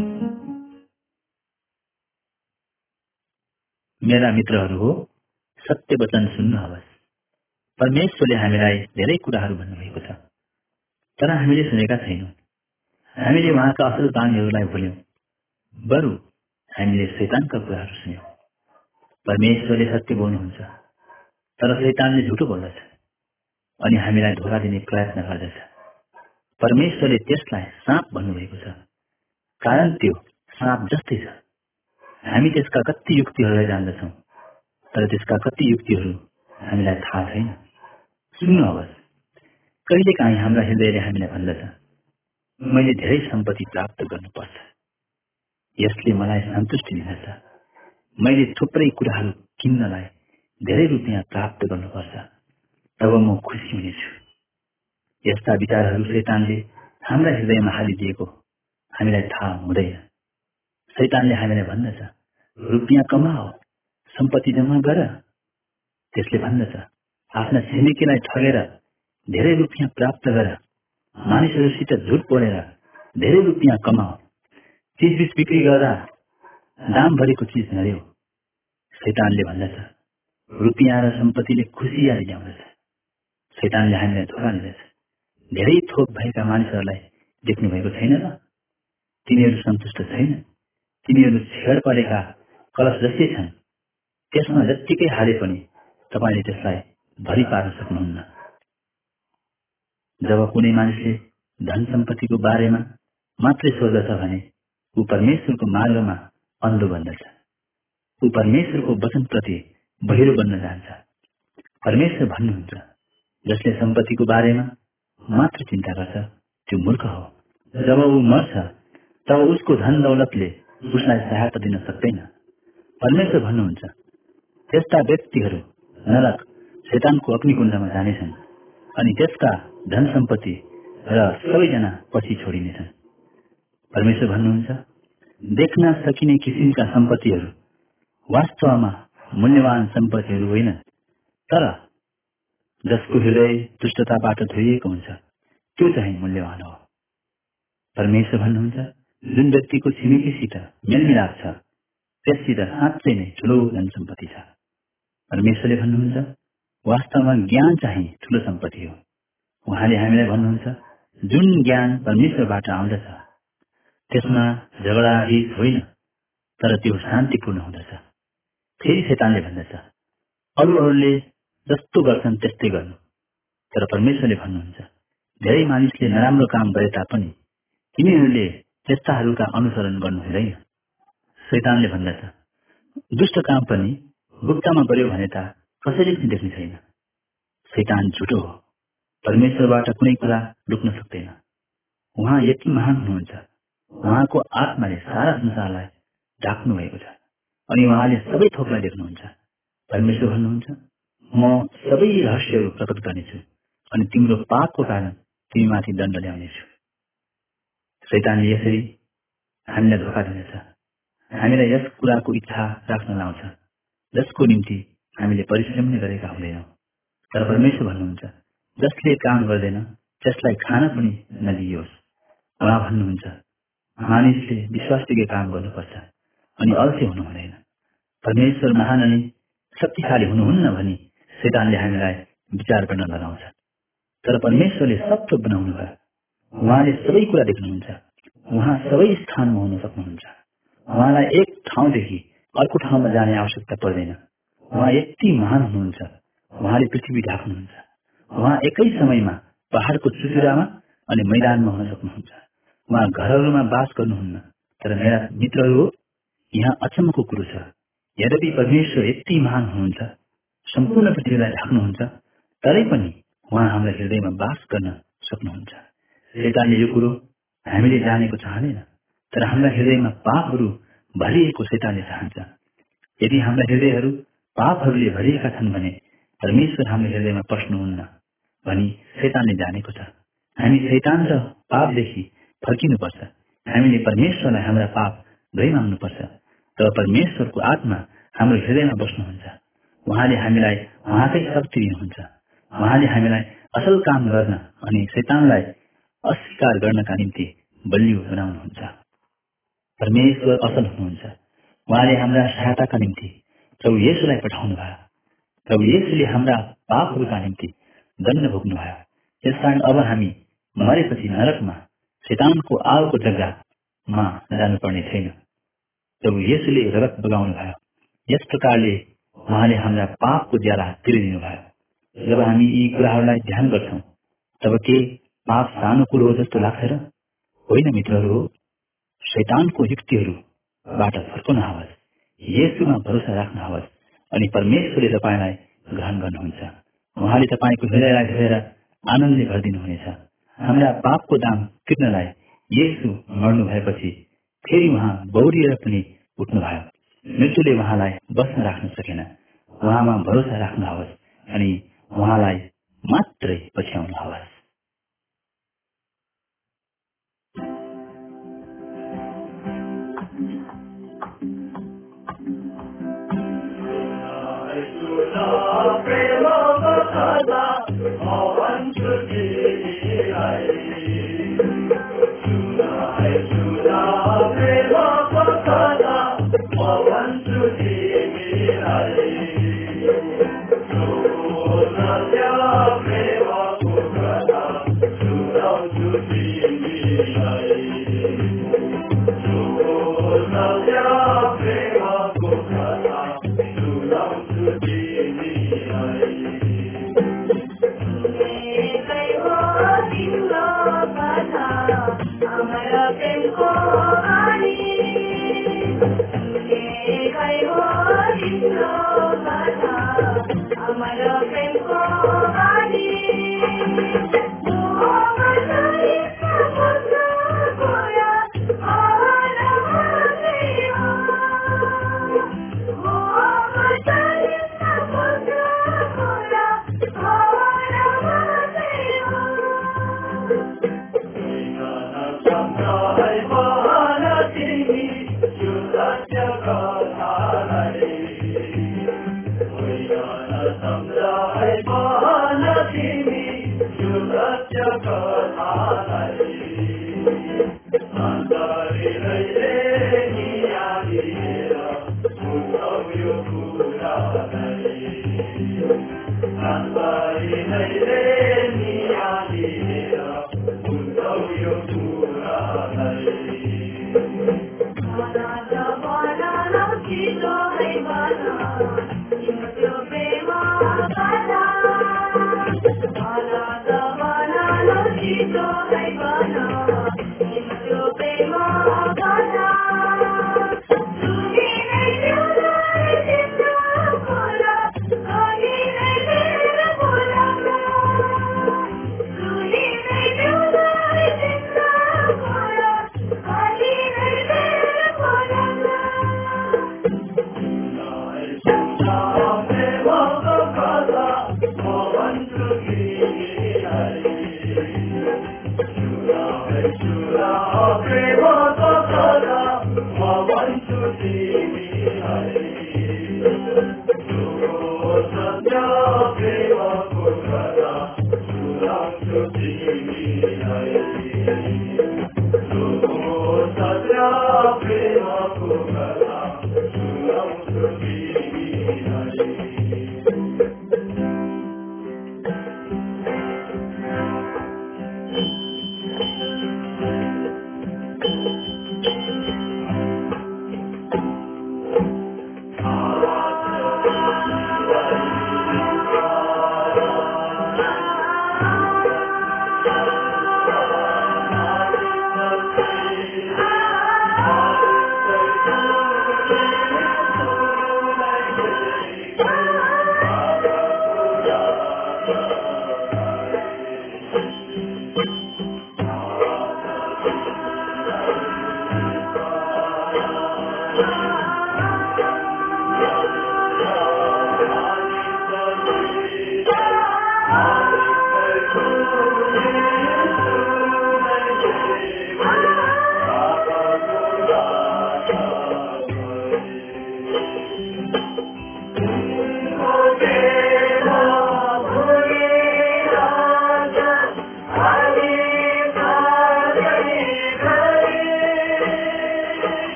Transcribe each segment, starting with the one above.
मेरा मित्रहरू हो, सत्य वचन सुन्नुहोस्। परमेश्वरले हामीलाई धेरै कुराहरू भन्नुभएको छ, तर हामीले सुनेका छैनौँ। हामीले उहाँका असल बानीहरूलाई भुल्यौँ, बरु हामीले शैतानका कुराहरू सुन्यौँ। परमेश्वरले सत्य बोल्नुहुन्छ, तर शैतानले झुटो बोल्दछ अनि हामीलाई धोका दिने प्रयत्न गर्दछ। परमेश्वरले त्यसलाई साँप भन्नुभएको छ, कारण त्यो साँप जस्तै छ। हामी त्यसका कति युक्तिहरूलाई जान्दछौँ, तर त्यसका कति युक्तिहरू हामीलाई थाहा छैन। सुन्नुहोस्, कहिलेकाहीँ हाम्रा हृदयले हामीलाई भन्दछ, मैले धेरै सम्पत्ति प्राप्त गर्नुपर्छ, यसले मलाई सन्तुष्टि दिनेछ। मैले थुप्रै कुराहरू किन्नलाई धेरै रुपियाँ प्राप्त गर्नुपर्छ, तब म खुसी हुनेछु। यस्ता विचारहरू शैतानले हाम्रा हृदयमा हालिदिएको हामीलाई थाहा हुँदैन। शैतानले हामीलाई भन्दछ, रुपियाँ कमाओ, सम्पत्ति जम्मा गर। त्यसले भन्दछ, आफ्ना छिमेकीलाई ठगेर धेरै रुपियाँ प्राप्त गर, मानिसहरूसित झुट बोलेर धेरै रुपियाँ कमाओ, चिजबिज बिक्री गर्दा दाम भरेको चिज नदेऊ। शैतानले भन्दछ, रुपियाँ र सम्पत्तिले खुसियाली ल्याउँदछ। शैतानले हामीलाई धोका दिँदछ। धेरै थोक भएका मानिसहरूलाई देख्नु भएको छैन र? तिनीहरू सन्तुष्ट छैन। तिनीहरू छेड परेका कलश जस्तै छन्। त्यसमा जत्तिकै हाले पनि तपाईले त्यसलाई भरि पार्न सक्नुहुन्न। जब कुनै मानिसले धन सम्पत्तिको बारेमा मात्रै सोच्दछ भने ऊ परमेश्वरको मार्गमा अन्धो बन्दछ। ऊ परमेश्वरको वचनप्रति बहिरो बन्न जान्छ। परमेश्वर भन्नुहुन्छ, जसले सम्पत्तिको बारेमा मात्र चिन्ता गर्छ त्यो मूर्ख हो। जब ऊ मर्छ तब उसको धन दौलतले उसलाई सहायता दिन सक्दैन। परमेश्वर भन्नुहुन्छ, त्यस्ता व्यक्तिहरू नरक शैतानको अग्निकुण्डमा जानेछन् अनि त्यसका धन सम्पत्ति र सबैजना पछि छोडिनेछन्। परमेश्वर भन्नुहुन्छ, देख्न सकिने किसिमका सम्पत्तिहरू वास्तवमा मूल्यवान सम्पत्तिहरू होइन, तर जसको हृदय दुष्टताबाट धोइएको हुन्छ त्यो चाहिँ मूल्यवान हो। परमेश्वर भन्नुहुन्छ, जुन व्यक्तिको छिमेकीसित मेलमिलाप छ त्यससित साँच्चै नै ठुलो धन सम्पत्ति छ। परमेश्वरले भन्नुहुन्छ, वास्तवमा ज्ञान चाहिँ ठुलो सम्पत्ति हो। उहाँले हामीलाई भन्नुहुन्छ, जुन ज्ञान परमेश्वरबाट आउँदछ त्यसमा झगडा रिस होइन, तर त्यो शान्तिपूर्ण हुँदछ। फेरि शैतानले भन्दछ, अरूहरूले जस्तो गर्छन् त्यस्तै गर्नु, तर परमेश्वरले भन्नुहुन्छ, धेरै मानिसले नराम्रो काम गरे तापनि तिनीहरूले त्यस्ताहरूका अनुसरण गर्नु हुँदैन। शैतानले भन्दछ, दुष्ट काम पनि गुप्तमा गर्यो भने त कसैले पनि देख्ने छैन। शैतान झुटो हो। परमेश्वरबाट कुनै कुरा लुक्न सक्दैन। उहाँ यति महान हुनुहुन्छ। उहाँको आत्माले सारा संसारलाई ढाक्नु भएको छ अनि उहाँले सबै थोकलाई देख्नुहुन्छ। परमेश्वर भन्नुहुन्छ, म सबै रहस्यहरू प्रकट गर्नेछु अनि तिम्रो पापको कारण तिमीमाथि दण्ड ल्याउनेछु। शैतानले यसरी हामीलाई धोका दिनेछ। हामीलाई यस कुराको इच्छा राख्न लाउँछ जसको निम्ति हामीले परिश्रम नै गरेका हुँदैनौँ। तर परमेश्वर भन्नुहुन्छ, जसले काम गर्दैन त्यसलाई खान पनि नदियोस्। उहाँ भन्नुहुन्छ, मानिसले विश्वासयोग्य काम गर्नुपर्छ अनि अल्छी हुनु हुँदैन। परमेश्वर महान अनि शक्तिशाली हुनुहुन्न भनी शैतानले हामीलाई विचार गर्न लगाउँछ। तर परमेश्वरले सब थोक बनाउनु भयो। उहाँले सबै कुरा देख्नुहुन्छ। उहाँ सबै स्थानमा हुन सक्नुहुन्छ। उहाँलाई एक ठाउँदेखि अर्को ठाउँमा जाने आवश्यकता पर्दैन। उहाँ यति महान हुनुहुन्छ। उहाँले पृथ्वी ढाक्नुहुन्छ। उहाँ एकै समयमा पहाडको चुचुरामा अनि मैदानमा हुन सक्नुहुन्छ। उहाँ घरहरूमा बास गर्नुहुन्न। तर मेरा मित्रहरू, यहाँ अचम्मको कुरो छ। यद्यपि परमेश्वर यति महान हुनुहुन्छ, सम्पूर्ण पृथ्वीलाई ढाक्नुहुन्छ, तरै पनि उहाँ हाम्रो हृदयमा बास गर्न सक्नुहुन्छ। शैतानले यो कुरो हामीले जानेको चाहँदैन, तर हाम्रा हृदयमा पापहरू भरिएको शैतानले चाहन्छ। यदि हाम्रा हृदयहरू पापहरूले भरिएका छन् भने परमेश्वर हाम्रो हृदयमा पस्नुहुन्न भनी शैतानले जानेको छ। हामी शैतान र पापदेखि फर्किनुपर्छ। हामीले परमेश्वरलाई हाम्रा पाप धोइ माग्नुपर्छ। तब परमेश्वरको आत्मा हाम्रो हृदयमा बस्नुहुन्छ। उहाँले हामीलाई उहाँकै शक्ति दिनुहुन्छ। उहाँले हामीलाई असल काम गर्न अनि शैतानलाई अस्वीकार गर्नका निम्ति बलियो बनाउनुहुन्छ। परमेश्वर असल हुनुहुन्छ। उहाँले हाम्रा सहायताका निम्ति प्रभु येशूलाई पठाउनु भयो। प्रभु येशूले हाम्रा पापहरूका निम्ति दण्ड भोग्नुभयो। यसकारण अब हामी मरेपछि नरकमा शैतानको आगोको जग्गामा जानुपर्ने छैन। प्रभु येशूले रगत बगाउनु भयो। यस प्रकारले उहाँले हाम्रा पापको ज्याला तिरिदिनु भयो। जब हामी यी कुराहरूलाई ध्यान गर्छौं तब के पाप सानो कुरो हो जस्तो लाग्छ र? होइन मित्रहरू, शैतानको युक्तिहरूबाट फर्कनुहोस्, येशूमा भरोसा राख्नुहोस् अनि परमेश्वरले तपाईलाई ग्रहण गर्नुहुन्छ। उहाँले तपाईको हृदयलाई धोएर आनन्दले भरिदिनुहुनेछ। हाम्रा पापको दाम तिर्नलाई येशू मर्नु भएपछि फेरि उहाँ बौरिएर पनि उठ्नुभयो। मृत्युले उहाँलाई बस्न राख्न सकेन। उहाँमा भरोसा राख्नुहोस् अनि उहाँलाई मात्रै पछ्याउनुहोस्।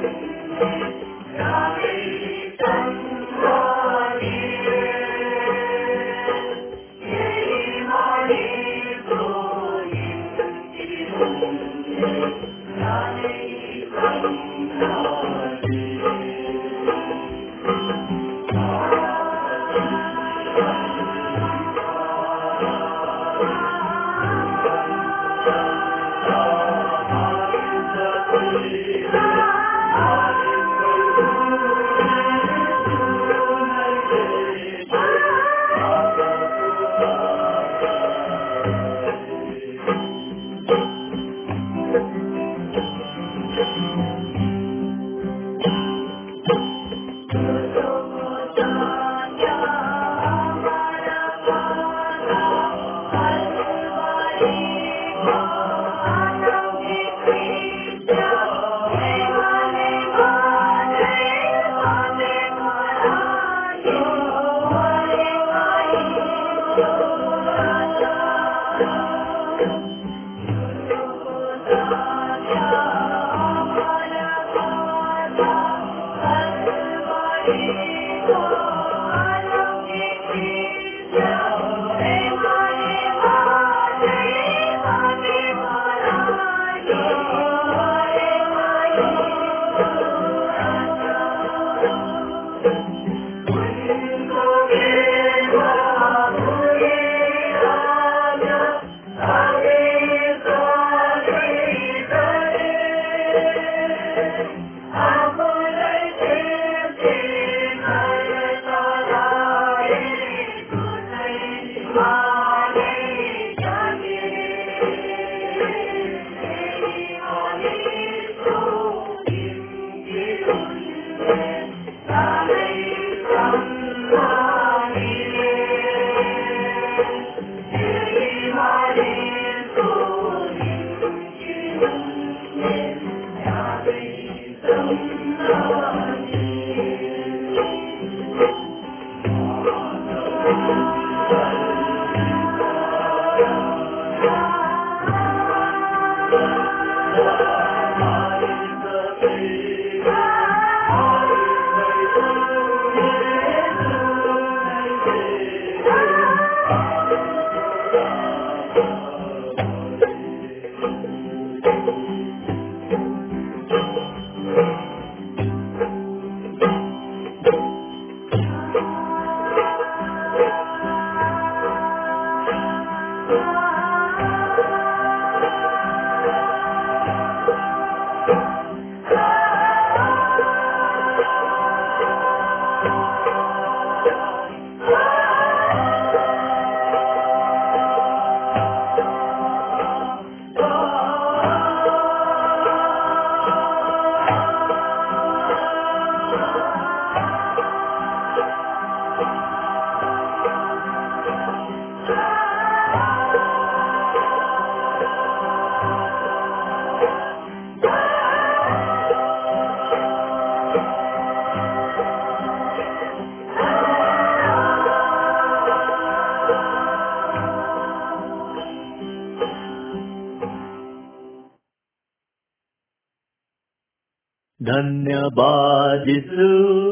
धन्यवाद यीशु,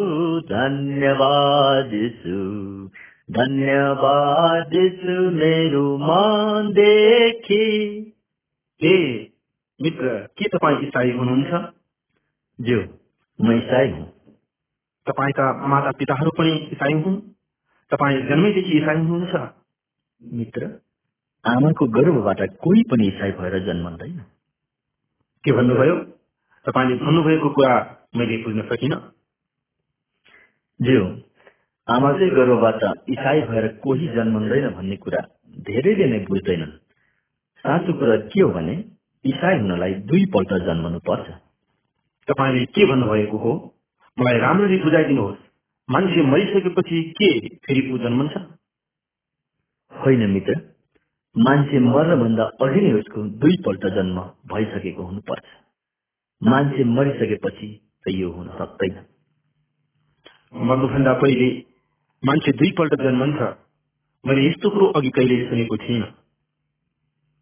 धन्यवाद यीशु, धन्यवाद यीशु मेरो मनदेखि। ए मित्र, के तपाईँ इसाई हुनुहुन्छ? ज्यू, म इसाई हुँ। तपाईँका माता पिताहरू पनि इसाई हुन्? तपाईँ जन्मैदेखि इसाई हुनुहुन्छ? मित्र, आमाको गर्भबाट कोही पनि इसाई भएर जन्मँदैन। के भन्नुभयो? तपाईले भन्नुभएको कुरा मैले बुझ्न सकिनँ। ज्यू, आमाकै गर्भबाट इसाई भएर कोही जन्मँदैन भन्ने कुरा धेरैले नै बुझ्दैनन्। साँचो कुरा के हो भने इसाई हुनलाई दुईपल्ट जन्मनु पर्छ। तपाईले के भन्नुभएको हो? मलाई राम्ररी बुझाइदिनुहोस्। मान्छे मरिसकेपछि के फेरि पो जन्मन्छ? होइन मित्र, मान्छे मर्नभन्दा अघि नै उसको दुईपल्ट जन्म भइसकेको हुनुपर्छ। मान्छे मरिसकेपछि त यो हुन सक्दैन। मर्नुभन्दा पहिले मान्छे दुईपल्ट जन्मन्छ? मैले यस्तो कुरो अघि कहिले सुनेको थिइनँ।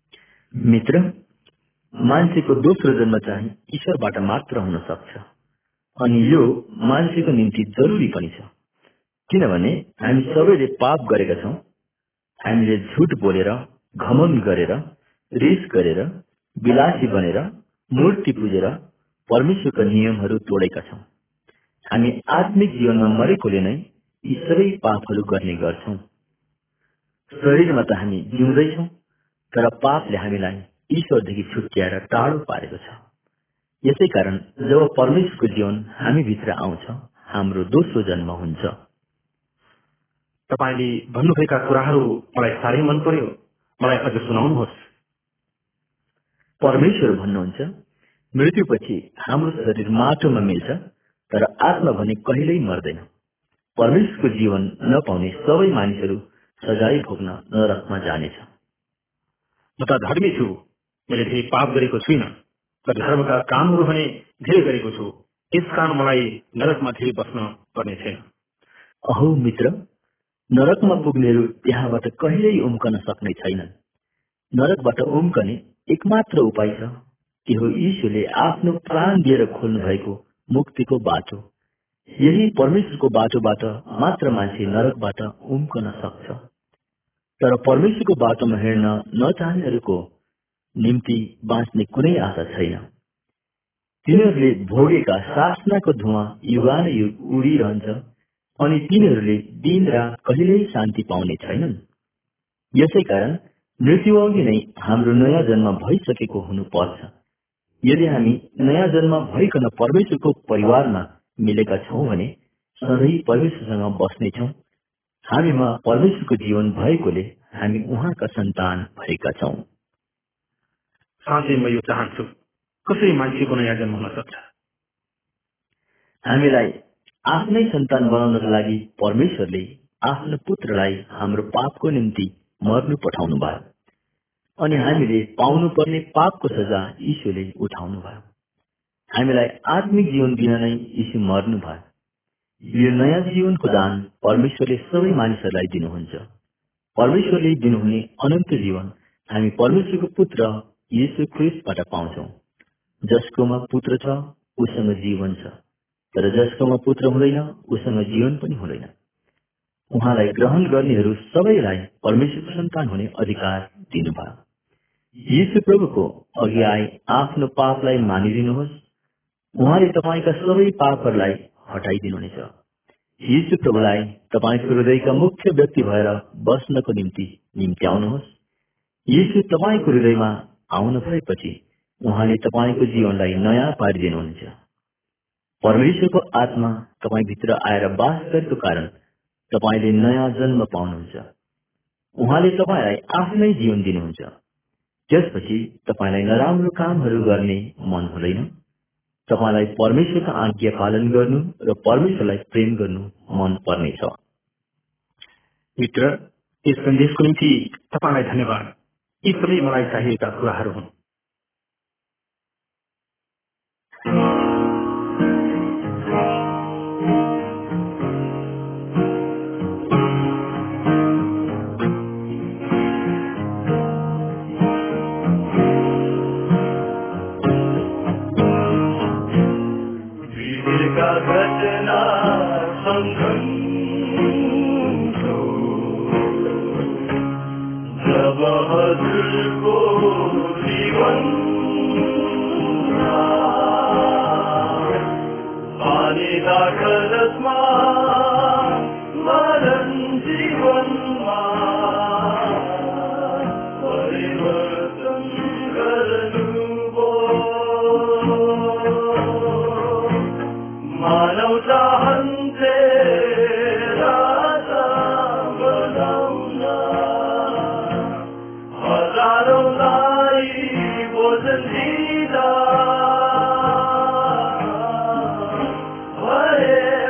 मित्र, मान्छेको दोस्रो जन्म चाहिँ ईश्वरबाट मात्र हुन सक्छ। अनि यो मान्छेको निम्ति जरुरी पनि छ, किनभने हामी सबैले पाप गरेका छौं। हामीले झुट बोलेर, घमण्ड गरेर, रिस गरेर, विलासी बनेर, मूर्ति पूजेर परमेश्वरका नियमहरू तोडेका छौं। हामी आत्मिक जीवनमा मरेकोले नै यी सबै पापहरू गर्ने गर्छौं। शरीरमा त हामी जिउँदैछौं, तर पापले हामीलाई ईश्वरदेखि छुट्याएर टाढो पारेको छ। यसै कारण जब परमेश्वरको जीवन हामी भित्र आउँछ, हाम्रो दोस्रो जन्म हुन्छ। तपाईले भन्नुभएका कुराहरू मलाई साह्रै मन पर्यो। मलाई अझ सुनाउनुहोस्। परमेश्वर भन्नुहुन्छ, मृत्युपछि हाम्रो शरीर माटोमा मिल्छ, तर आत्मा भने कहिल्यै मर्दैन। परमेश्वरको जीवन नपाउने सबै मानिसहरू सजाय भोग्न नरकमा जानेछ। म त धर्मी छु, मैले धेरै पाप गरेको छुइनँ, तर धर्मका कामहरू भने धेरै गरेको छु। यसकारण मलाई नरकमा धेरै बस्न पर्ने छैन। अहो मित्र, नरकमा पुग्नेहरू त्यहाँबाट कहिल्यै उम्कन सक्ने छैनन्। नरकबाट उम्कने एकमात्र उपाय छ, त्यो हो ईश्वरले आफ्नो प्राण दिएर खोल्नु भएको मुक्तिको बाटो। यही परमेश्वरको बाटोबाट मात्र मान्छे नरकबाट उम्कन सक्छ। तर परमेश्वरको बाटोमा हिँड्न नचाहनेहरूको निम्ति बाँच्ने कुनै आशा छैन। तिनीहरूले भोगेका सासनाको धुवा युगानुयुग उडिरहन्छ अनि तिनीहरूले दिन रात कहिल्यै शान्ति पाउने छैनन्। यसै कारण मृत्युअघि नै हाम्रो नयाँ जन्म भइसकेको हुनुपर्छ। यदि हामी नयाँ जन्म भइकन परमेश्वरको परिवारमा मिलेका छौं भने सधैँ परमेश्वरसँग बस्नेछौं। हामीमा परमेश्वरको जीवन भएकोले हामी उहाँका सन्तान भएका छौं। साँच्चै म यो चाहन्छु, कसरी मान्छेको नयाँ जन्म हुन सक्छ? हामीलाई आफ्नै सन्तान बनाउनका लागि परमेश्वरले आफ्नो पुत्रलाई हाम्रो पापको निम्ति मर्नु पठाउनु भयो अनि हामीले पाउनुपर्ने पापको सजा यीशुले उठाउनु भयो। हामीलाई आत्मिक जीवन दिन नै यीशु मर्नु भयो। यो नयाँ जीवनको दान परमेश्वरले सबै मानिसहरूलाई दिनुहुन्छ। परमेश्वरले दिनुहुने अनन्त जीवन हामी परमेश्वरको पुत्र यीशु ख्रीष्टबाट पाउँछौं। जसकोमा पुत्र छ उसँग जीवन छ, तर जसकोमा पुत्र हुँदैन उसँग जीवन पनि हुँदैन। उहाँलाई ग्रहण गर्नेहरू सबैलाई परमेश्वरको सन्तान हुने अधिकार दिनुभयो। यीशु प्रभुको अघि आए आफ्नो पापलाई मानिदिनुहोस्। उहाँले तपाईका सबै पापहरूलाई हटाइदिनुहुनेछ। यीशु प्रभुलाई तपाईको हृदयका मुख्य व्यक्ति भएर बस्नको निम्ति निम्त्याउनुहोस्। यीशु तपाईको हृदयमा आउन भएपछि उहाँले तपाईको जीवनलाई नयाँ पारिदिनुहुन्छ। परमेश्वरको आत्मा तपाईभित्र आएर बास गरेको कारण तपाईले नयाँ जन्म पाउनुहुन्छ। उहाँले तपाईलाई आफ्नै जीवन दिनुहुन्छ। त्यसपछि तपाईलाई नराम्रो कामहरू गर्ने मन हुँदैन। तपाईलाई परमेश्वरका आज्ञा पालन गर्नु र परमेश्वरलाई प्रेम गर्नु मन पर्नेछ। मित्र, यस सन्देशको निम्ति तपाईलाई धन्यवाद। यी सबै मलाई चाहिएका कुराहरू हुन्। Hare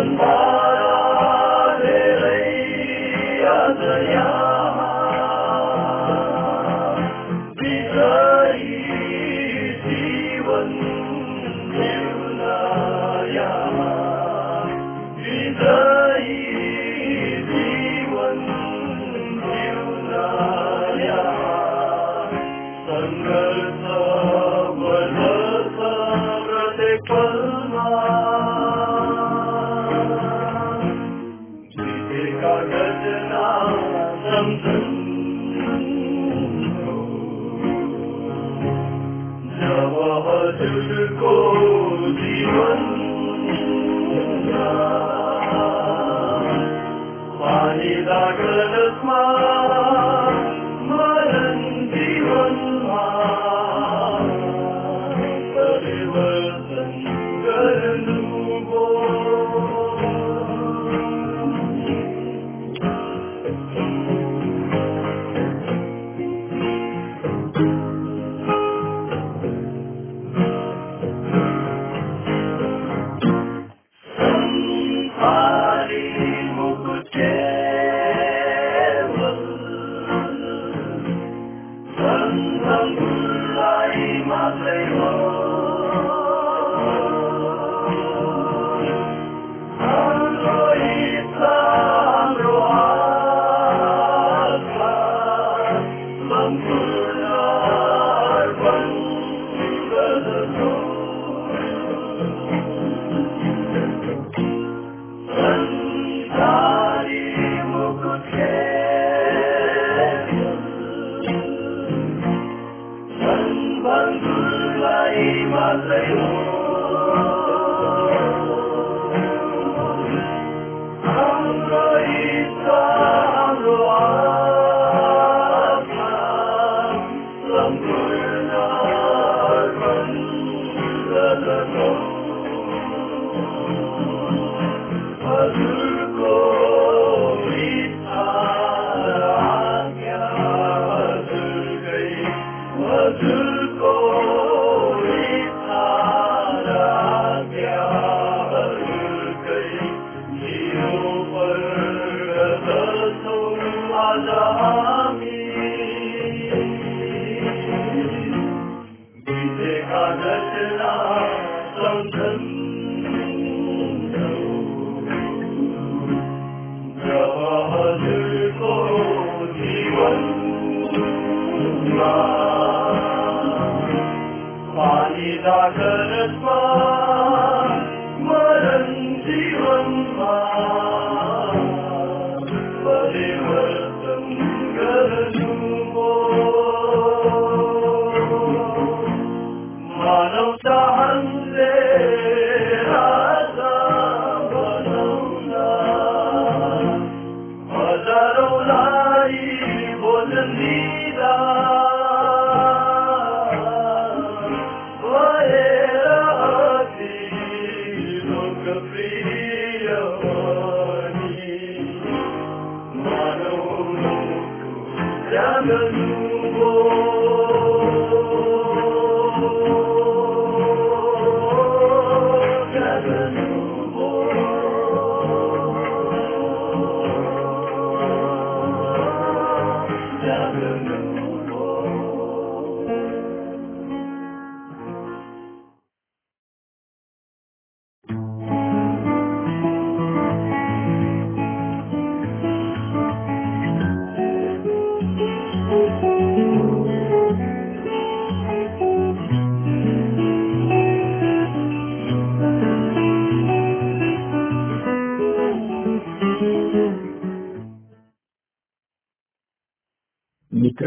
मित्र,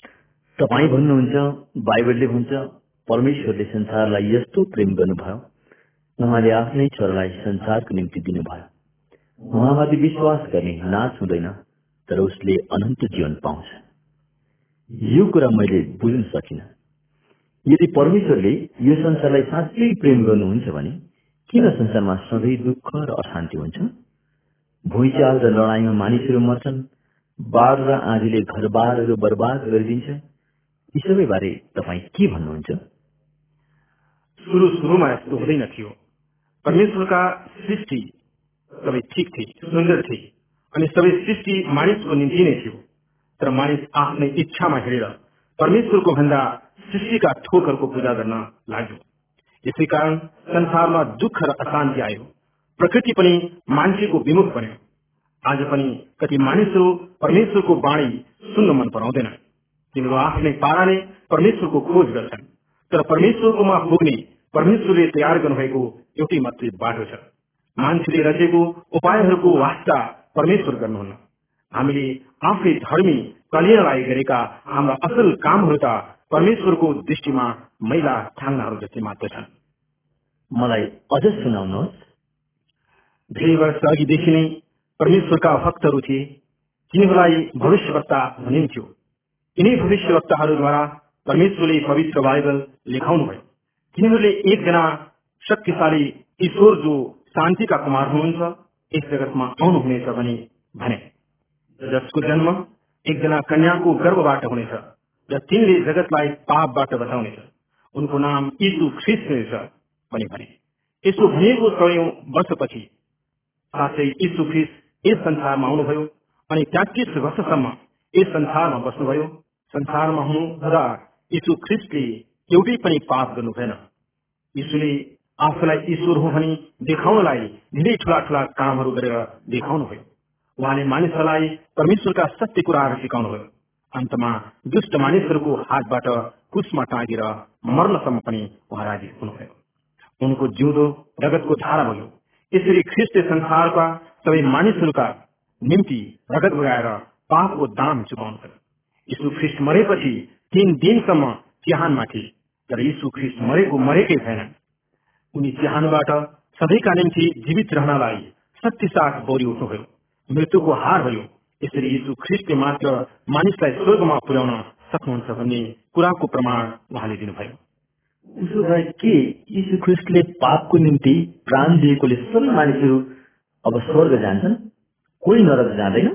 तपाई भन्नुहुन्छ, बाइबलले भन्छ, परमेश्वरले संसारलाई यस्तो प्रेम गर्नुभयो, उहाँले आफ्नै छोरालाई संसारको निम्ति दिनुभयो। उहाँमाथि विश्वास गर्ने नाश हुँदैन, तर उसले अनन्त जीवन पाउँछ। यो कुरा मैले बुझ्न सकिन। यदि परमेश्वरले यो संसारलाई साँच्चै प्रेम गर्नुहुन्छ भने किन संसारमा सधैँ दुःख र अशान्ति हुन्छ? भुइँचाल र लडाईँमा मानिसहरू मर्छन्, बाढ र आँधीले घरबारहरू बर्बाद गरिदिन्छ। यी सबै बारे तपाईँ के भन्नुहुन्छ? सुरुमा यस्तो हुँदैन थियो। परमेश्वरका सृष्टि सबै ठिक थिए, सुन्दर थिए अनि सबै सृष्टि मानिसको निम्ति नै थियो। तर मानिस आफ्नै इच्छामा हिँडेर परमेश्वरको भन्दा सृष्टिका थोकहरूको पूजा गर्न लाग्यो। यसै कारण संसारमा दुःख र अशान्ति आयो। प्रकृति पनि मान्छेको विमुख बन्यो। आज पनि कति मानिसहरू परमेश्वरको वाणी सुन्न मन पराउँदैन। तिनीहरू आफ्नै पाराले परमेश्वरको खोज गर्छन्। तर परमेश्वरकोमा पुग्ने परमेश्वरले तयार गर्नुभएको एउटै मात्रै बाटो छ। मान्छेले रचेको उपायहरूको वास्ता परमेश्वर गर्नुहुन्न। हामीले आफै धर्मी कलियालाई गरेका हाम्रा असल कामहरू त परमेश्वरको दृष्टिमा मैला ठाङ्नाहरू जस्तै मात्र छन्। मलाई अझ सुनाउनुहोस्। धेरै वर्ष अघिदेखि नै परमेश्वरका भक्तहरू थिए। तिनीहरूलाई भविष्यवक्ता भनिन्थ्यो। यिनै भविष्यवक्ताहरूद्वारा परमेश्वरले पवित्र बाइबल लेखाउनुभयो। तिनीहरूले एकजना शक्तिशाली ईश्वर जो शान्तिका कुमार हुनुहुन्छ यस जगतमा आउनुहुनेछ भनी भने, जसको जन्म एकजना कन्याको गर्भबाट हुनेछ र तिनले जगतलाई पापबाट बचाउनेछ। उनको नाम यीशु ख्रिस्ट हुनेछ भनी भने। यसो भनेको 100औं वर्षपछि साथै यीशु ख्रिस्ट यस संसारमा आउनुभयो अनि 33 वर्षसम्म यस संसारमा बस्नुभयो। संसारमा हुनुहुँदा यीशु ख्रिस्टले एउटै पनि पाप गर्नु भएन। यीशुले आफूलाई ईश्वर हो भनी देखाउनलाई धेरै ठूला ठूला कामहरू गरेर देखाउनुभयो। उहाँले मानिसहरूलाई परमेश्वरका सत्य कुराहरू सिकाउनुभयो। अन्तमा दुष्ट मानिसहरूको हातबाट क्रुसमा टाँगेर मर्नसम्म पनि उहाँ राजी हुनुभयो। उनको जिउँदो रगतको धारा बग्यो। यसरी ख्रिस्टले संसारका सबै मानिसहरूका निम्ति रगत बगाएर पापको दाम चुकाउनुभयो। यीशु ख्रिस्ट मरेपछि 3 दिनसम्म चिहानमा थिए। तर यीशु ख्रिस्ट मरेकै छैनन्। उनी चिहानबाट सधैँका निम्ति जीवित रहनलाई शक्तिसाथ बौरी उठ्नुभयो। मृत्युको हार भयो। यसरी यीशु ख्रिस्टले मात्र मानिसलाई स्वर्गमा पुर्याउन सक्नुहुन्छ भन्ने कुराको प्रमाण उहाँले दिनुभयो। उसो भए के यीशु ख्रिस्टले पापको निम्ति प्राण दिएकोले सबै मानिसहरू अब स्वर्ग जान्छन्, कोही नरक जाँदैन?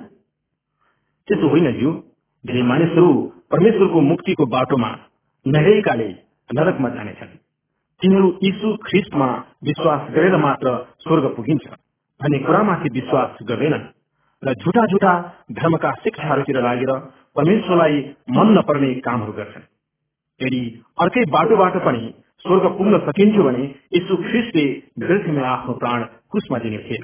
त्यसो होइन ज्यू। धेरै मानिसहरू परमेश्वरको मुक्तिको बाटोमा नहिएकाले नरकमा जानेछन्। तिनीहरू यीशु ख्रिस्टमा विश्वास गरेर मात्र स्वर्ग पुगिन्छ भन्ने कुरामाथि विश्वास गर्दैनन् र झुटा झुटा धर्मका शिक्षाहरूतिर लागेर परमेश्वरलाई मन नपर्ने कामहरू गर्छन्। यदि अर्कै बाटोबाट पनि स्वर्ग पुग्न सकिन्थ्यो भने यीशु ख्रिस्टले बिर्खमै आफ्नो प्राण क्रुसमा दिने थिएन।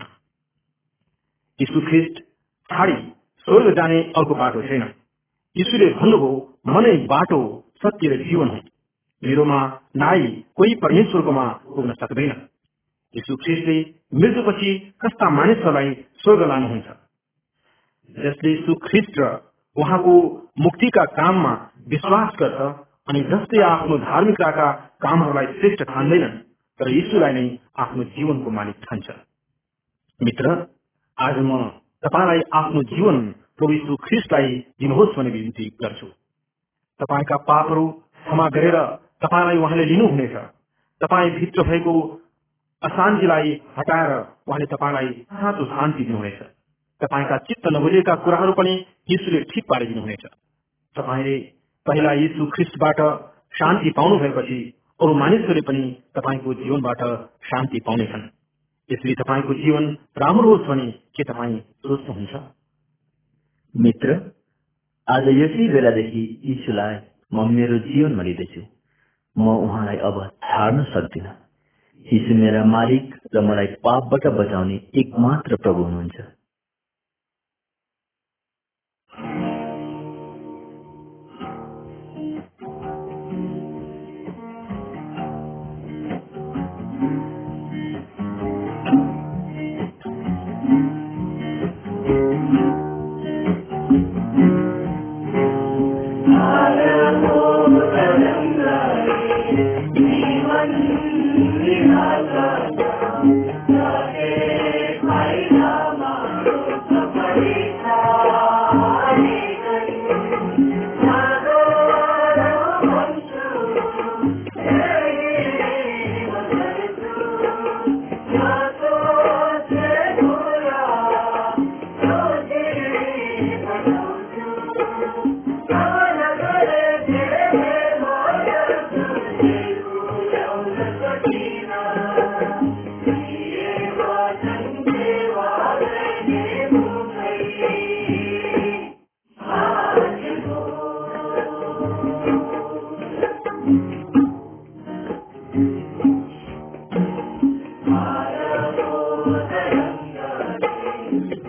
यीशु ख्रिस्ट छाडी स्वर्ग जाने अर्को बाटो छैन। यीशुले भन्नुभयो, म नै बाटो, सत्य र जीवन हुँ। मेरोमा नाइ कोही परमेश्वरकोमा पुग्न सक्दैन। यीशु ख्रिस्टले मृत्युपछि कस्ता मानिसहरूलाई स्वर्ग लानुहुन्छ? जसले यीशु ख्रिस्ट र उहाँको मुक्तिका काममा विश्वास गर्छ अनि जसले आफ्नो धार्मिकताका कामहरूलाई श्रेष्ठ ठान्दैनन् तर यीशुलाई नै आफ्नो जीवनको मालिक ठान्छ। मित्र, आज म तपाईलाई आफ्नो जीवन प्रभु यीशु ख्रिस्टलाई दिनुहोस् भन्ने विनती गर्छु। तपाईका पापहरू क्षमा गरेर तपाईलाई उहाँले लिनुहुनेछ। तपाईँ भित्र भएको अशान्तिलाई हटाएर उहाँले तपाईलाई साँचो शान्ति दिनुहुनेछ। तपाईका चित्त नबुझेका कुराहरू पनि यीशुले ठिक पारिदिनुहुनेछ। तपाईले पहिला यीशु ख्रिस्टबाट शान्ति पाउनु भएपछि अरू मानिसहरूले पनि तपाईको जीवनबाट शान्ति पाउनेछन्। यसरी तपाईको जीवन राम्रो होस् भनी के तपाईँ सोच्नुहुन्छ? मित्र, आज यसै बेलादेखि यीशुलाई म मेरो जीवनमा लिँदैछु। म उहाँलाई अब छाड्न सक्दिनँ। यीशु मेरा मालिक र मलाई पापबाट बचाउने एकमात्र प्रभु हुनुहुन्छ।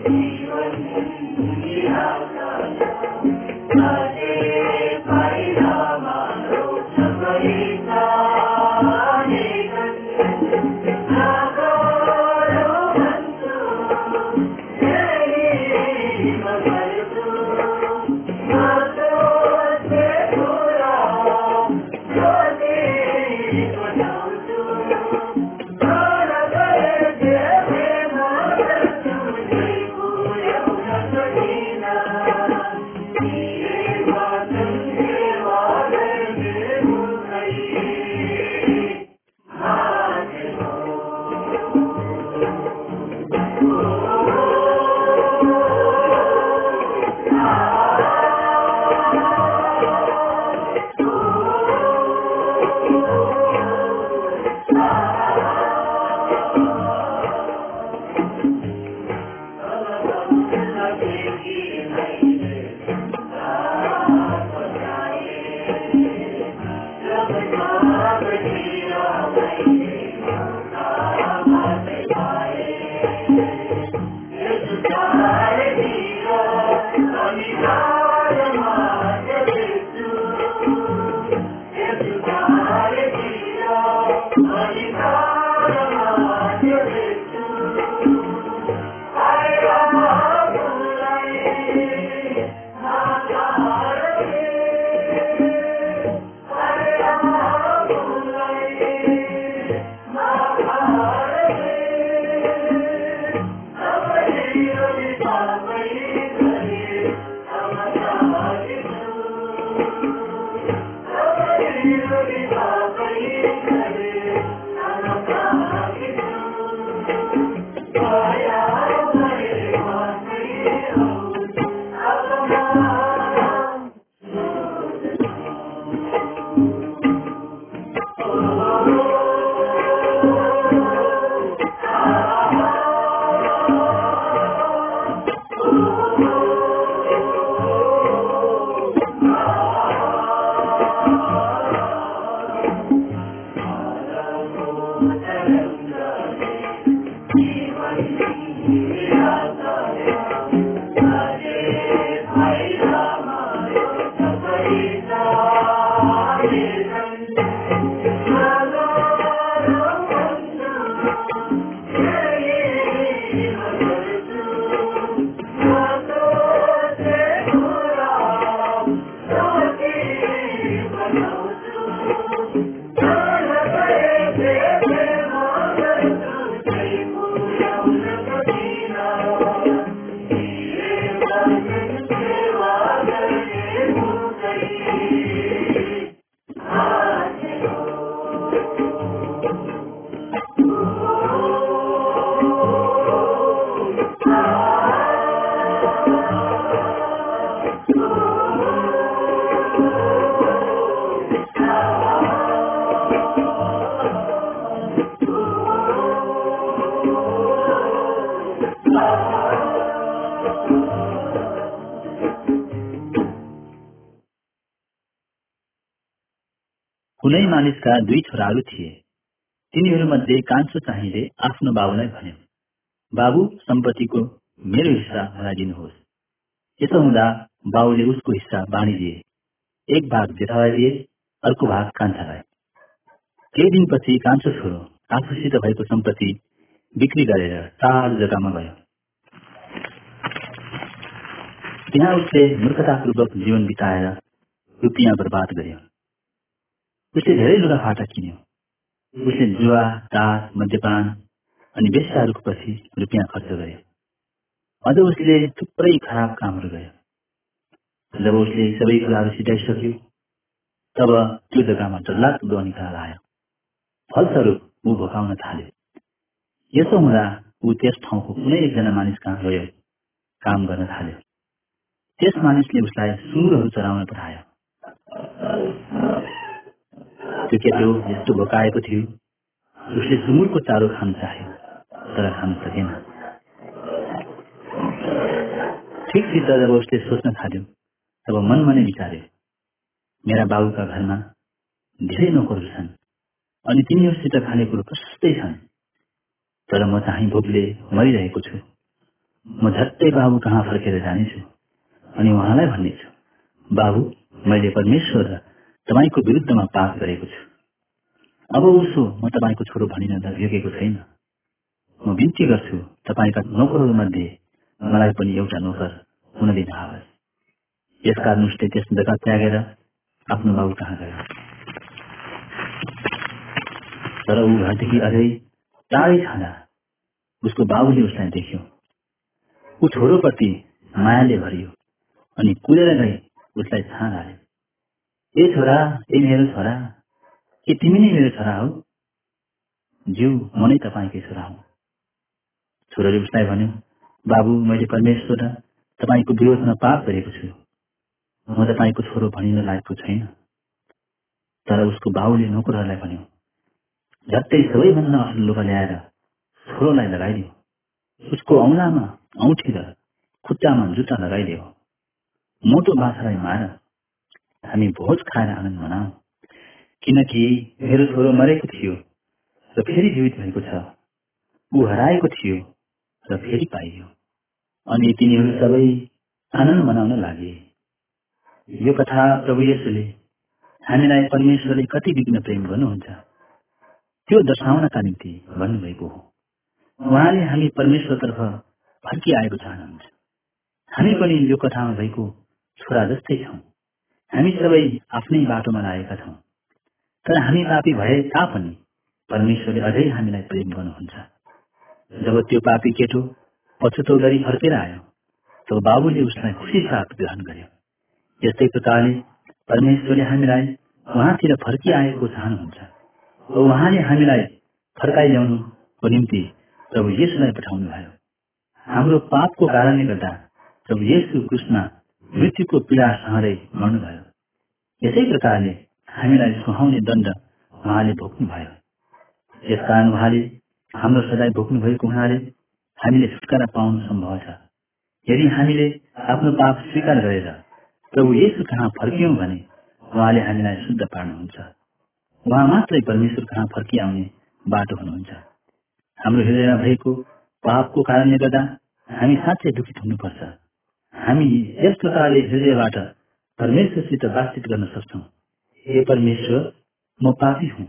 कुनै मानिसका 2 छोराहरू थिए। तिनीहरूमध्ये कान्छो चाहिँले आफ्नो बाबुलाई भन्यो, बाबु, सम्पत्तिको मेरो हिस्सा मलाई दिनुहोस्। यसो हुँदा बाबुले उसको हिस्सा बाँडिदिए। एक भाग जेठालाई दिए, अर्को भाग कान्छालाई। केही दिनपछि कान्छो छोरो आफूसित भएको सम्पत्ति बिक्री गरेर टाढो जग्गामा गयो। त्यहाँ उसले मूर्खतापूर्वक जीवन बिताएर रुपियाँ बर्बाद गर्यो। उसले धेरै लुगाफाटा किन्यो। उसले जुवा, दास, मद्यपान अनि वेश्याहरूको पछि रुपियाँ खर्च गर्यो। अझ उसले थुप्रै खराब कामहरू गर्यो। जब उसले सबै कुराहरू सिटाइसक्यो, तब त्यो जग्गामा डरलाग्दो अनिकाल आयो। फलस्वरूप ऊ भोकाउन थाल्यो। यसो हुँदा ऊ त्यस ठाउँको कुनै एकजना मानिस कहाँ गयो, काम गर्न थाल्यो। त्यस मानिसले उसलाई सुँगुरहरू चराउन पठायो। त्यो केटो यस्तो भोकाएको थियो, उसले सुँगुरको चारो खान चाह्यो, तर खान सकेन। ठिकसित जब उसले सोच्न थाल्यो, तब मनमा नै विचार्यो, मेरा बाबुका घरमा धेरै नोकरहरू छन् अनि तिनीहरूसित खाने कुरो प्रशस्तै छन्, तर म चाहिँ भोकले मरिरहेको छु। म झट्टै बाबु कहाँ फर्केर जानेछु अनि उहाँलाई भन्नेछु, बाबु, मैले परमेश्वर र तपाईँको विरुद्धमा पाप गरेको छु। अब उसो म तपाईँको छोरो भनिन झुकेको छैन। म बिन्ती गर्छु, तपाईँका नोकरहरूमध्ये मलाई पनि एउटा नोकर हुन दिनुहोस्। यसकारण उसले त्यस जग्गा त्यागेर आफ्नो बाबु कहाँ गयो। तर ऊ घरदेखि अझै टाढै छँदा उसको बाबुले उसलाई देख्यो। ऊ छोरोप्रति मायाले भरियो अनि कुदेर गई उसलाई छान हाल्यो। ए छोरा, ए मेरो छोरा, के तिमी नै मेरो छोरा हौ? ज्यू, म नै तपाईँकै छोरा हुँ। छोराले उसलाई भन्यो, बाबु, मैले परमेश्वर र तपाईँको विरोधमा पाप गरेको छु। म तपाईँको छोरो भनिन लायकको छैन। तर उसको बाबुले नोकरहरूलाई भन्यो, झट्टै सबैभन्दा असल लुगा ल्याएर छोरोलाई लगाइदियो। उसको औँलामा औँठी र खुट्टामा जुत्ता लगाइदियो। मोटो बाछालाई मार, हामी भोज खाएर आनन्द मनाऊ। किनकि मेरो छोरो मरेको थियो र फेरि जीवित भएको छ, ऊ हराएको थियो र फेरि पाइयो। अनि तिनीहरू सबै आनन्द मनाउन लागे। यो कथा प्रभु येशूले हामीलाई परमेश्वरले कति बिघ्न प्रेम गर्नुहुन्छ त्यो दर्शाउनका निम्ति भन्नुभएको हो। उहाँले हामी परमेश्वरतर्फ फर्किआएको चाहनुहुन्छ। हामी पनि यो कथामा भएको छोरा जस्तै छौँ। हामी सबै आफ्नै बाटोमा लागेका छौँ। तर हामी पापी भए तापनि परमेश्वरले अझै हामीलाई प्रेम गर्नुहुन्छ। जब त्यो पापी केटो पछुतो गरी फर्केर आयो तब बाबुले उसलाई खुसी साथ ग्रहण गर्यो। यस्तै प्रकारले परमेश्वरले हामीलाई उहाँतिर फर्किआएको चाहनुहुन्छ। उहाँले हामीलाई फर्काइल्याउनुको निम्ति प्रभु येशूलाई पठाउनु भयो। हाम्रो पापको कारणले गर्दा प्रभु येशू क्रुसमा मृत्युको पीडा सहँदै मर्नुभयो। यसै प्रकारले हामीलाई सुहाउने दण्ड उहाँले भोग्नुभयो। यसकारण उहाँले हाम्रो सजाय भोग्नु भएको हुनाले हामीले छुटकारा पाउनु सम्भव छ। यदि हामीले आफ्नो पाप स्वीकार गरेर प्रभु येशू कहाँ फर्कियौं भने उहाँले हामीलाई शुद्ध पार्नुहुन्छ। उहाँ मात्रै परमेश्वर कहाँ फर्किआउने बाटो हुनुहुन्छ। हाम्रो हृदयमा भएको पापको कारणले गर्दा हामी साँच्चै दुखित हुनुपर्छ। हामी यस प्रकारले हृदयबाट परमेश्वरसित बातचित गर्न सक्छौं, हे परमेश्वर, म पापी हुँ,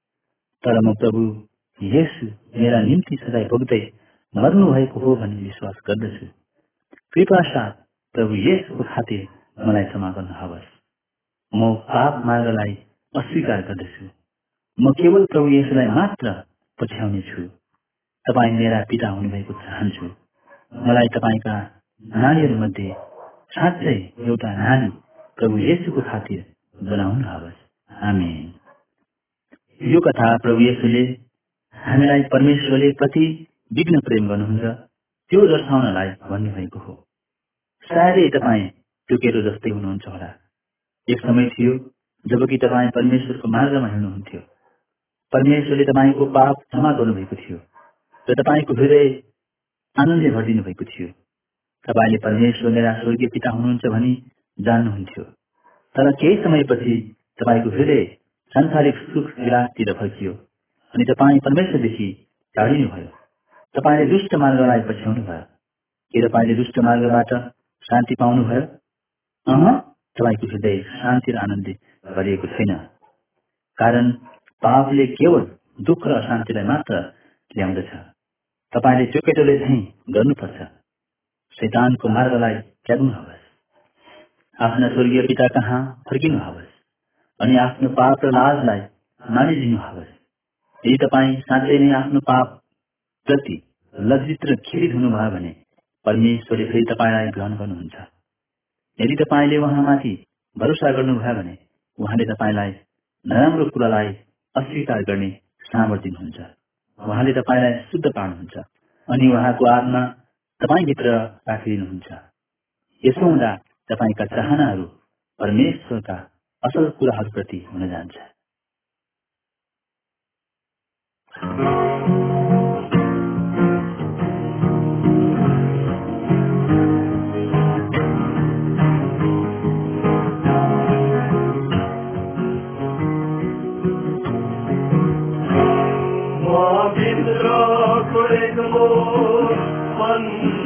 तर म प्रभु येशू मेरा निम्ति सजाय भोग्दै मर्नु भएको हो भन्ने विश्वास गर्दछु। कृपा साथ प्रभु येशूको खातिर मलाई क्षमा गर्नुहोस्। म पाप मार्गलाई अस्वीकार गर्दछु। म केवल प्रभु येशूलाई मात्र पछ्याउने छु। तपाईँ मेरा पिता हुनुभएको चाहन्छु। मलाई तपाईँका नानीहरूमध्ये साँच्चै एउटा नानी प्रभु येशूको खातिर बनाउनुहोस्। आमेन। यो कथा प्रभु येशूले हामीलाई परमेश्वरले कति विघ्न प्रेम गर्नुहुन्छ त्यो दर्शाउनलाई भन्नुभएको हो। सायदै तपाईँ त्यो केटो जस्तै हुनुहुन्छ होला। एक समय थियो जबकि तपाईँ परमेश्वरको मार्गमा हिँड्नुहुन्थ्यो। परमेश्वरले तपाईँको पाप क्षमा गर्नुभएको थियो र तपाईँको हृदय आनन्दले भरिदिनु भएको थियो। तपाईँले परमेश्वर मेरा स्वर्गीय पिता हुनुहुन्छ भनी जान्नुहुन्थ्यो। तर केही समयपछि तपाईँको हृदय सांसारिक सुख विलासतिर फर्कियो अनि तपाईँ परमेश्वरदेखि टाढिनुभयो। तपाईँले दुष्ट मार्गलाई पछ्याउनु भयो। के तपाईँले दुष्ट मार्गबाट शान्ति पाउनुभयो? तपाईँको हृदय शान्ति र आनन्दले भरिएको छैन। कारण पापले केवल दुःख र अशान्तिलाई मात्र ल्याउँदछ। तपाईँले त्यो केटोले चाहिँ गर्नुपर्छ। शैतानको मार्गलाई त्याग्नुहोस्। आफ्ना स्वर्गीय पिता कहाँ फर्किनुहोस् अनि आफ्नो पाप र लाजलाई मानिदिनुहोस्। यदि तपाईँ साँच्चै नै आफ्नो पाप प्रति लज्जित र खेदित हुनुभयो भने परमेश्वरले फेरि तपाईँलाई ग्रहण गर्नुहुन्छ। यदि तपाईँले उहाँमाथि भरोसा गर्नुभयो भने उहाँले तपाईँलाई नराम्रो कुरालाई अस्वीकार गर्ने सामर्थ्य दिनुहुन्छ। उहाँले तपाईँलाई शुद्ध पार्नुहुन्छ अनि उहाँको आत्मा तपाईँभित्र राखिदिनुहुन्छ। यसो हुँदा तपाईँका चाहनाहरू परमेश्वरका असल कुराहरूप्रति हुन जान्छ।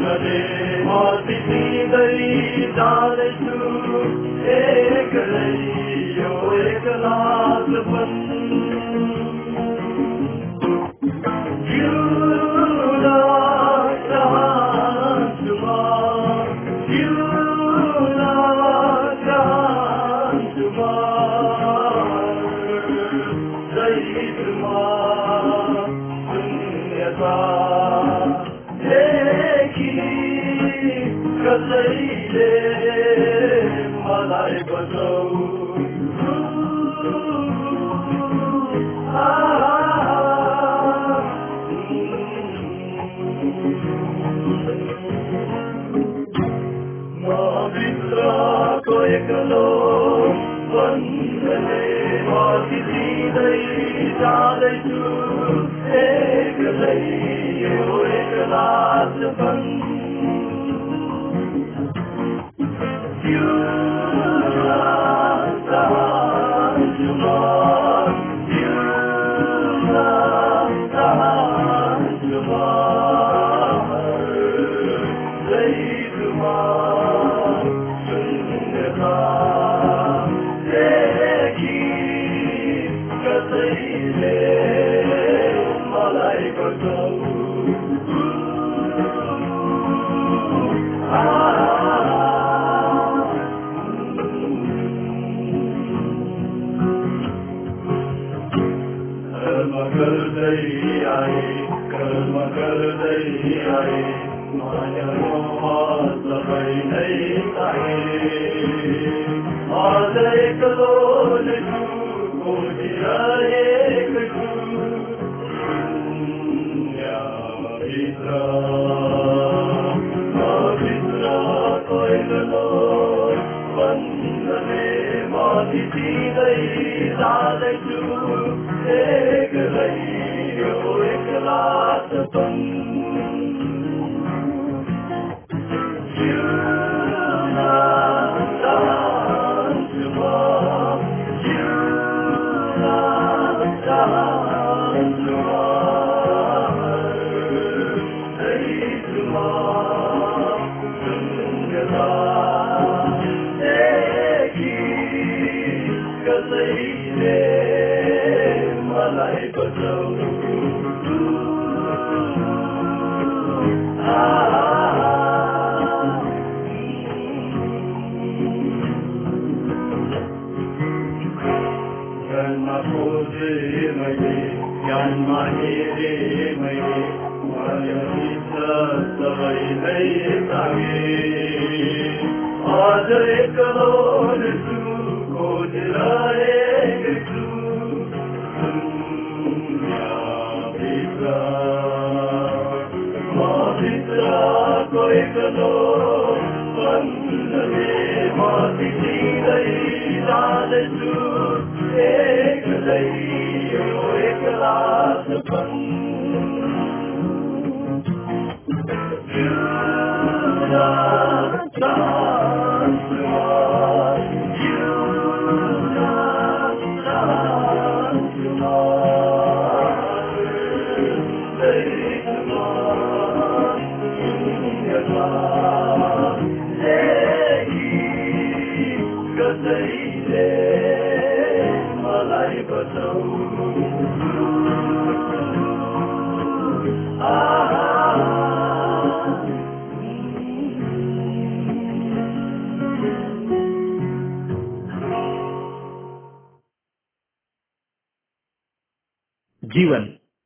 जीवन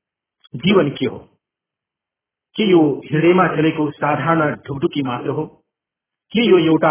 जीवन के हो? के यो हृदयमा चलेको साधारण ढुकढुकी मात्र हो? के यो एउटा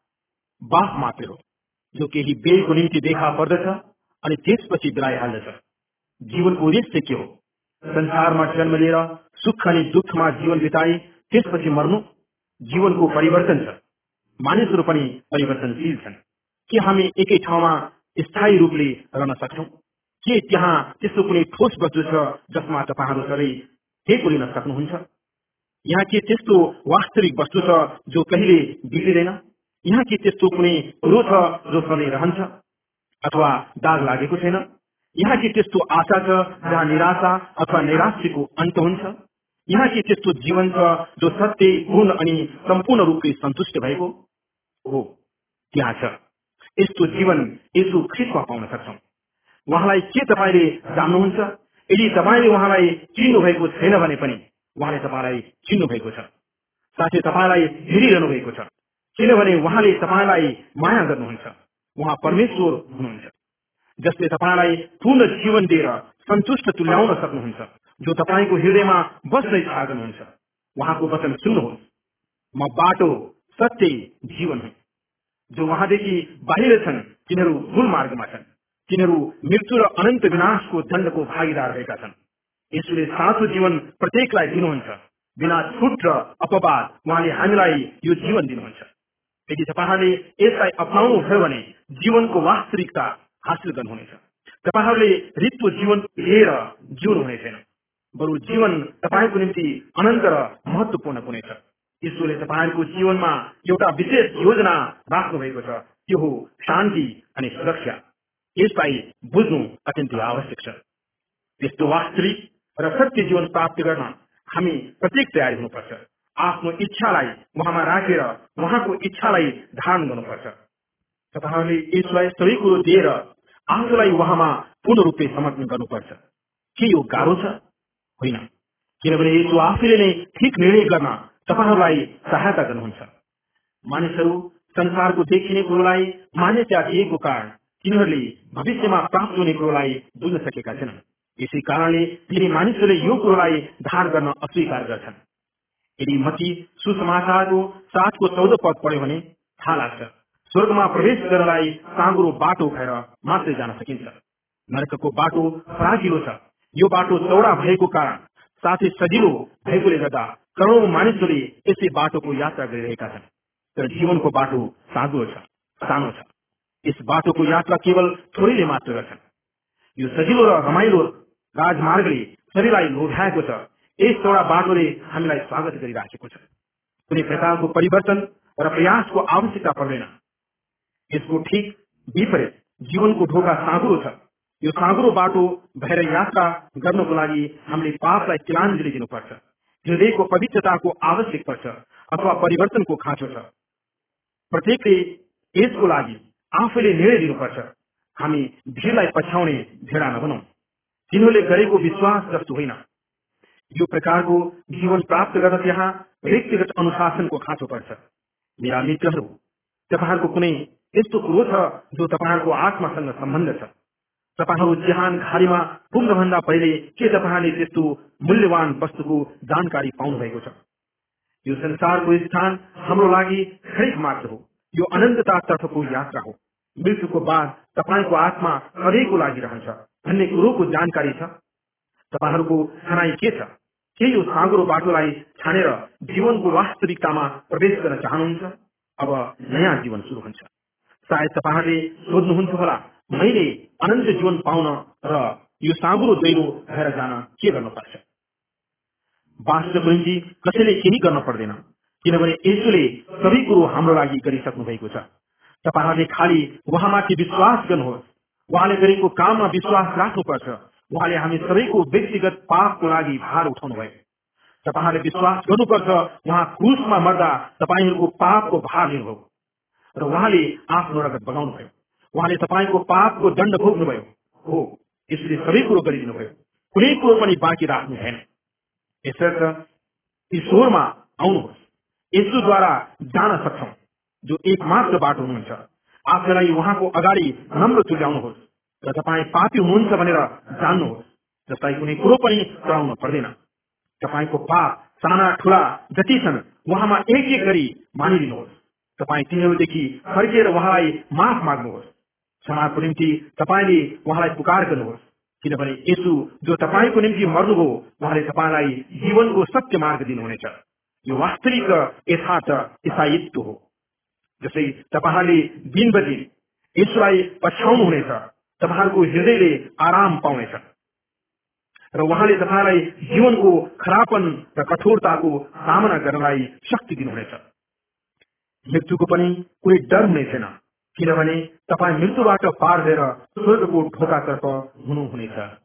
बाफ मात्र हो जो केही बेलको निम्ति देखा पर्दछ अनि त्यसपछि बिराइहाल्दछ? जीवनको उद्देश्य के हो? संसारमा जन्म लिएर सुख अनि दुःखमा जीवन बिताई त्यसपछि मर्नु जीवनको परिवर्तन छ। मानिसहरू पनि परिवर्तनशील छन्। के हामी एकै ठाउँमा स्थायी रूपले रहन सक्छौं? के त्यहाँ त्यस्तो कुनै ठोस वस्तु छ जसमा तपाईहरू सबै टेको लिन सक्नुहुन्छ? यहाँ के त्यस्तो वास्तविक वस्तु छ जो कहिले बिग्रिँदैन? यहाँ के त्यस्तो कुनै कुरो छ जो सधैँ रहन्छ अथवा दाग लागेको छैन? यहाँ के त्यस्तो आशा छ जहाँ निराशा अथवा नैराश्यको अन्त हुन्छ? यहाँ के त्यस्तो जीवन छ जो सत्य, पूर्ण अनि सम्पूर्ण रूपले सन्तुष्ट भएको हो? त्यहाँ छ। यस्तो जीवन येशू ख्रीष्टमा पाउन सक्छौं। उहाँलाई के तपाईले जान्नुहुन्छ? यदि तपाईले उहाँलाई चिन्नु भएको छैन भने पनि उहाँले तपाईलाई चिन्नु भएको छ। साथै तपाईलाई हेरिरहनु भएको छ, किनभने उहाँले तपाईलाई माया गर्नुहुन्छ। उहाँ परमेश्वर हुनुहुन्छ जसले तपाईलाई पूर्ण जीवन दिएर सन्तुष्ट तुल्याउन सक्नुहुन्छ, जो तपाईको हृदयमा बस्न इच्छा गर्नुहुन्छ। उहाँको वचन सुन्नुहोस्, म बाटो, सत्य, जीवन हुँ। जो उहाँदेखि बाहिर छन् तिनीहरू भूल मार्गमा छन्, तिनीहरू मृत्यु र अनन्त विनाशको दण्डको भागीदार भएका छन्। यसले साँचो जीवन प्रत्येकलाई दिनुहुन्छ। बिना छुट र अपवाद उहाँले हामीलाई यो जीवन दिनुहुन्छ। यदि तपाईहरूले यसलाई अपनाउनु भयो भने जीवनको वास्तविकता हासिल गर्नुहुनेछ। तपाईहरूले रित्तो जीवन लिएर जिउनु हुने छैन, बरु जीवन तपाईँको निम्ति अनन्त र महत्वपूर्ण हुनेछ। ईश्वरले तपाईँहरूको जीवनमा एउटा विशेष योजना राख्नु भएको छ, त्यो हो शान्ति अनि सुरक्षा। यसलाई बुझ्नु अत्यन्तै आवश्यक छ। यस्तो वास्तविक र सत्य जीवन प्राप्त गर्न हामी प्रत्येक तयारी हुनुपर्छ। आफ्नो इच्छालाई उहाँमा राखेर उहाँको इच्छालाई धारण गर्नुपर्छ। तपाईहरूले यसलाई सबै कुरो दिएर आफूलाई उहाँमा पूर्ण रूपले समर्पण गर्नुपर्छ। के यो गाह्रो छ? होइन, किनभने यसो आफैले नै ठिक निर्णय गर्न तपाईहरूलाई सहायता गर्नुहुन्छ। मानिसहरू संसारको देखिने कुरोलाई मान्यता दिएको कारण तिनीहरूले भविष्यमा प्राप्त हुने कुरोलाई बुझ्न सकेका छैनन्। यसै कारणले धेरै मानिसहरूले यो कुरोलाई धारण गर्न अस्वीकार गर्छन्। यदि मती सुसमाचारको 7को 14 पद पढ्यो भने थाहा लाग्छ, स्वर्गमा प्रवेश गर्नलाई साँगुरो बाटो भएर मात्रै जान सकिन्छ। नरकको बाटो फराकिलो छ। यो बाटो चौडा भएको कारण साथै सजिलो भएकोले गर्दा करोडौं मानिसहरूले यसै बाटोको यात्रा गरिरहेका छन्। तर जीवनको बाटो साँगुरो छ, सानो छ। यस बाटोको यात्रा केवल थोरैले मात्र गर्छन्। यो सजिलो र रमाइलो राजमार्गले सबैलाई लोभ्याएको छ। यस चौडा बाटोले हामीलाई स्वागत गरिराखेको छ। कुनै प्रकारको परिवर्तन र प्रयासको आवश्यकता पर्दैन। यसको ठिक विपरीत जीवनको ढोका साँगुरो छ। यो साँगुरो बाटो भएर यात्रा गर्नको लागि हामीले पापलाई तिलाञ्जली दिनुपर्छ। हृदयको पवित्रताको आवश्यक पर्छ अथवा परिवर्तनको खाँचो छ। प्रत्येकले यसको लागि आफैले निर्णय दिनुपर्छ। हामी भिडलाई पछ्याउने भेडा नबनौं। तिनीहरूले गरेको विश्वास जस्तो होइन। यो प्रकारको जीवन प्राप्त गर्न त्यहाँ व्यक्तिगत अनुशासनको खाँचो पर्छ। मेरा मित्रहरू, तपाईहरूको कुनै यस्तो कुरो छ जो तपाईहरूको आत्मासँग सम्बन्ध छ? तपाईहरू जहान घारीमा पुग्नुभन्दा पहिले के तपाईहरूले त्यस्तो मूल्यवान वस्तुको जानकारी पाउनु भएको छ? यो संसारको स्थान हाम्रो लागि क्षणिक मात्र हो। यो अनन्ततातर्फको यात्रा हो। मृत्युको बाद तपाईको आत्मा सधैँको लागि रहन्छ भन्ने कुरोको जानकारी छ? तपाईहरूको भनाइ के छ? के यो साँगुरो बाटोलाई छानेर जीवनको वास्तविकतामा प्रवेश गर्न चाहनुहुन्छ? अब नयाँ जीवन सुरु हुन्छ। सायद तपाईहरूले सोध्नुहुन्छ होला, मैले अनन्त जीवन पाउन र यो साँगुरो दैलो भएर जान के गर्नुपर्छ? वास्तवको निम्ति कसैले केही गर्न पर्दैन, किनभने यसले सबै कुरो हाम्रो लागि गरिसक्नु भएको छ। तपाईहरूले खालि उहाँमाथि विश्वास गर्नुहोस्। उहाँले गरेको काममा विश्वास राख्नुपर्छ। उहाँले हामी सबैको व्यक्तिगत पापको लागि भार उठाउनु भयो। तपाईहरूले विश्वास गर्नुपर्छ उहाँ क्रुसमा मर्दा तपाईहरूको पापको भार लिनुभयो र उहाँले आफ्नो रगत बगाउनु भयो। उहाँले तपाईको पापको दण्ड भोग्नुभयो। हो, यसले सबै कुरो गरिदिनु भयो। कुनै कुरो पनि बाँकी राख्नु भएन। यसर्थ ईश्वरमा आउनुहोस्। यसुद्वारा जान सक्छौं, जो एकमात्र बाटो हुनुहुन्छ। आफैलाई उहाँको अगाडि नम्र तुल्याउनुहोस् र तपाईँ पापी हुनुहुन्छ भनेर जान्नुहोस्, जसलाई कुनै कुरो पनि चढाउन पर्दैन। तपाईको पाप साना ठूला जति छन् उहाँमा एक एक गरी मानिदिनुहोस्। तपाईँ तिनीहरूदेखि फर्किएर उहाँलाई माफ माग्नुहोस्। क्षमाको निम्ति तपाईँले उहाँलाई पुकार गर्नुहोस्, किनभने यसु जो तपाईँको निम्ति मर्नुभयो उहाँले तपाईँलाई जीवनको सत्य मार्ग दिनुहुनेछ। यो वास्तविक र यथार्थ ईसाईत्व हो। जसै तपाईहरूले दिन बदिन यसुलाई पछ्याउनुहुनेछ, तपाईँहरूको हृदयले आराम पाउनेछ र उहाँले तपाईँलाई जीवनको खरापन र कठोरताको सामना गर्नलाई शक्ति दिनुहुनेछ। मृत्युको पनि कुनै डर हुने छैन, किनभने तपाईँ मृत्युबाट पार भएर स्वर्गको ढोकातर्फ हुनुहुनेछ।